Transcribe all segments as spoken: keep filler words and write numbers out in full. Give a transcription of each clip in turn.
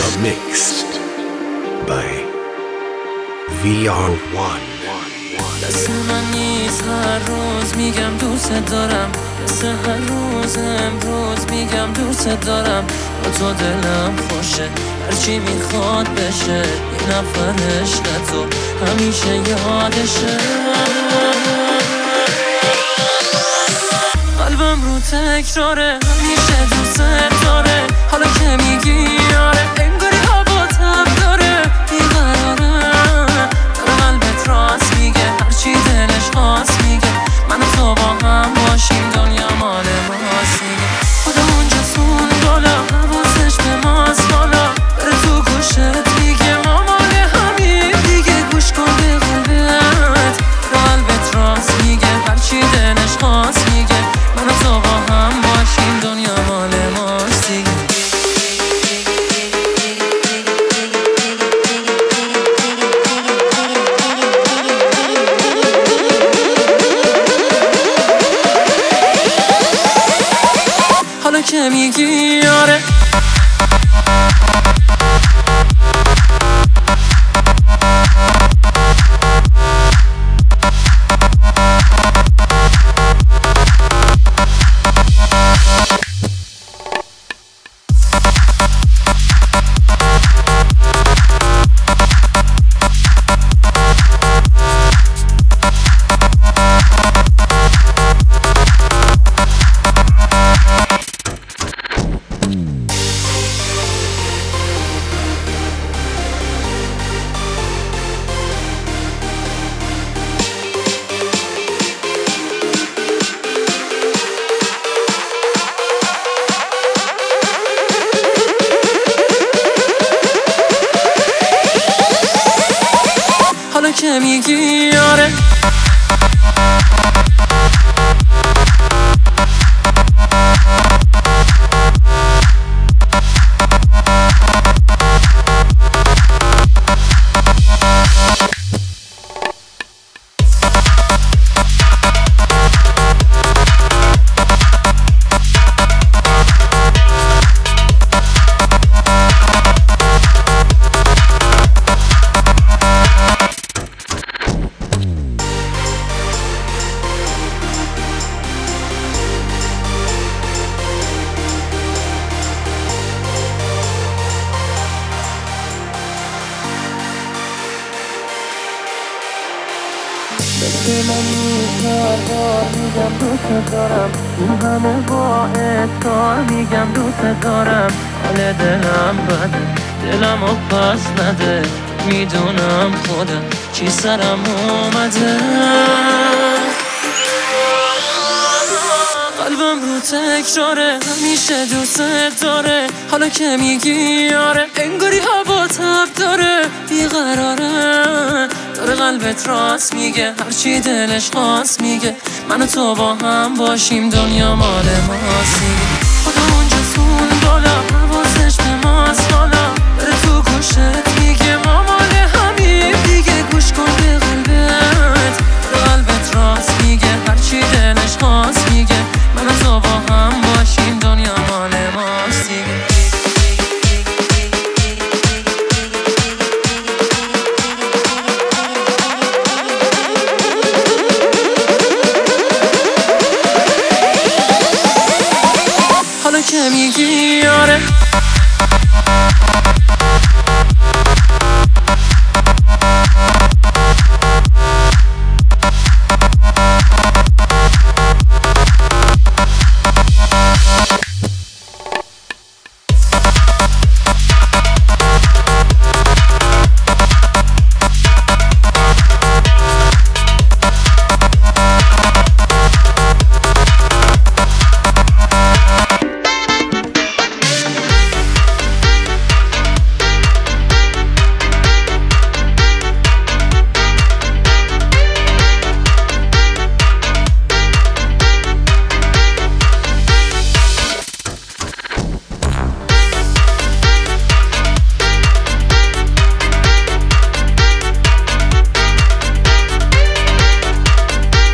You're mixed by وی آر وان. دست من نیست هر روز میگم دوست دارم، دست هر روز امروز میگم دوست دارم. با تو دلم خوشه هرچی میخواد بشه، یه نفر عشق تو همیشه یادشه. قلبم رو تکراره همیشه دوست داره، حالا که میگی آره انگاری هوا تب داره. بیقراره داره قلبت راست میگه، هرچی دلش خواست میگه. من و تو با هم باشیم دنیا مال ماست میگه. خدا اونجاست اون بالا حواسش به ماست بالا، بره تو گوشت میگه ما مال همین دیگه. گوش کن به قلبت، قلبت راست میگه، هرچی دلش خواست میگه. من و تو با هم باشیم دنیا مال ماست دیگه. حالا که میگی آره حالا که میگی آره به من هر بار میگم دوست دارم، این همه با اصرار میگم دوست دارم. حال دلم بده دلمو پس نده، میدونم خودم چی سرم اومده. قلبم رو تکراره همیشه دوست داره، حالا که میگی آره انگاری هوا تب داره. بیقراره داره قلبت راست میگه، هرچی دلش خواست میگه. من و تو با هم باشیم دنیا مال ماست میگه. خدا اونجاست اون بالا حواسش به ماست بالا، بره تو گوشت میگه ما مال همین دیگه. گوش کن به قلبت، قلبت راست میگه، هرچی دلش خواست میگه. من و تو با هم باشیم دنیا مال ماست دیگه. حالا که میگی آره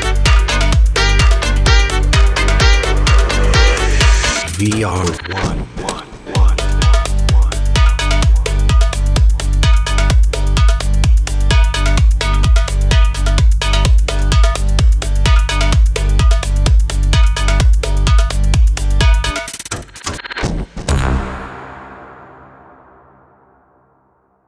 وی آر وان.